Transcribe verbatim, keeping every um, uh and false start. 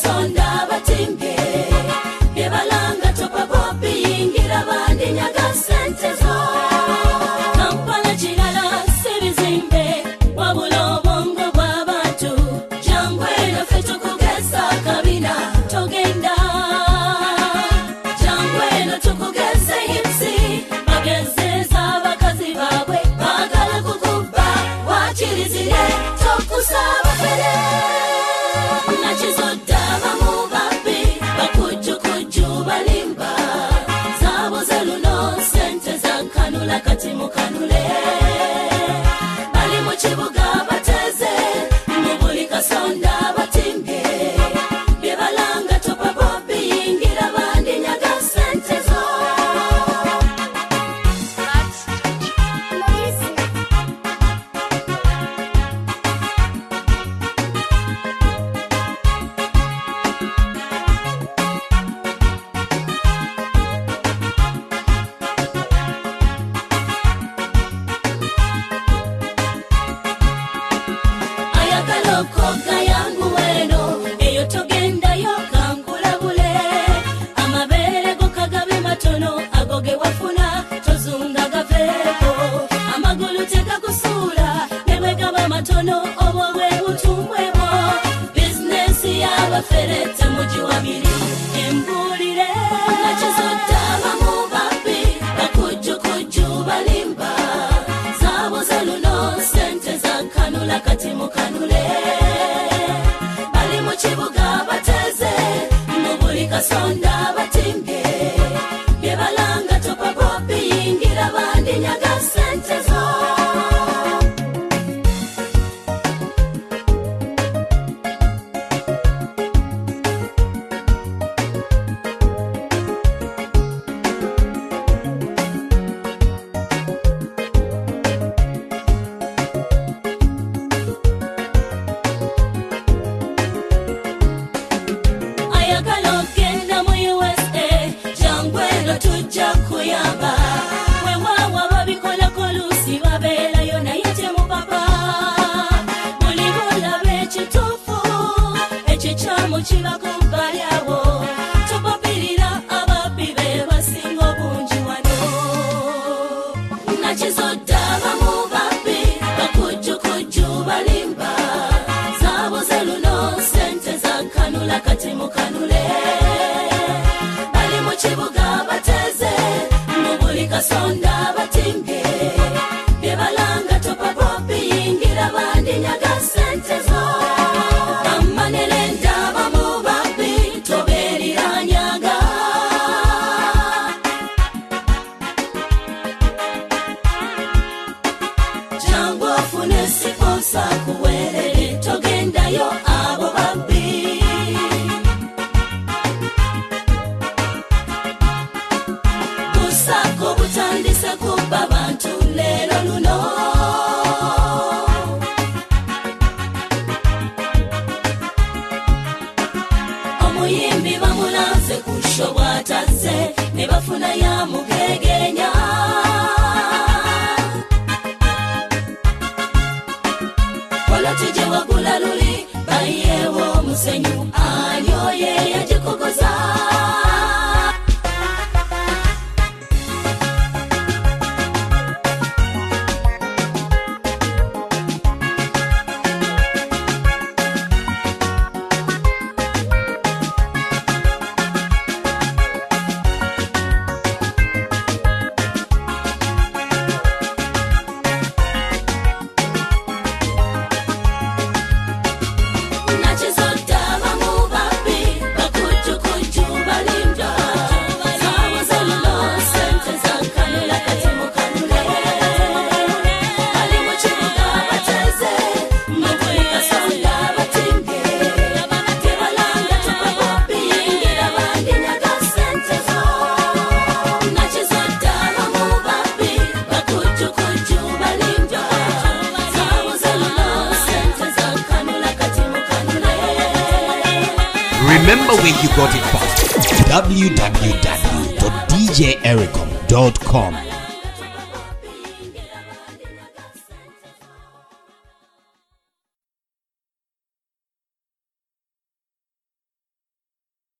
sonda batimbe Yebalanga topa popi ingira bandi nyaga sente zo Kampala chilala sibizimbe Wabulo bongo bw'abantu Jangwe na fetu kugesa kabina togenda Jangwe no tukugese hipsi Bagezeza bakazi babwe Bagala kukuba Wachirizire tokusaba fere Nachizoda bamubabi Bakujukuju balimba Zabo zeluno sente za kanula kati mukanule Bali muchibuga bateze Mubulika sonda batimbe Byebalanga topa bobi ingira bandi nyaga sente zo Koga yangu weno eyo togenda yo kankulabule amabere go kagabe matono agoge wafuna tozunga gaveko amagulu teka kusura nebwe gaba matono obwe butumwebo business yaba ferete muji wabiri embulire nachizota bamubabi bakujukuju balimba zabo zaluno sente za kanula kati mukanule Chibuga bateze Mubulika sonda batimbe Byebalanga topa popi ingira bandi nyaga sente zo Kuyaba wewawa babikola kolusi babela yona yete mupapa mulibula bechitufu echichamu chibakubalyawo tupapirira ababibe basingo bunji wano nachizoda bamubabi bakujukuju balimba zabo zeluno sente za kanula kati mukanule bali muchibuga bateze Mubulika sonda batimbe Byebalanga topa popi ingira bandi nyaga sente zo Amanele ndaba mubabi toberira nyaga Jango fune siposa kuwelele togenda yo abo babi Butandise kuba bantu lero luno Omuyimbi bamulanze kushobwataze nebafuna ya mugegenya Kola tuje wagula luli bayewo musenyu anyoye yajikogoza Remember where you got it from. w w w dot d j ericom dot com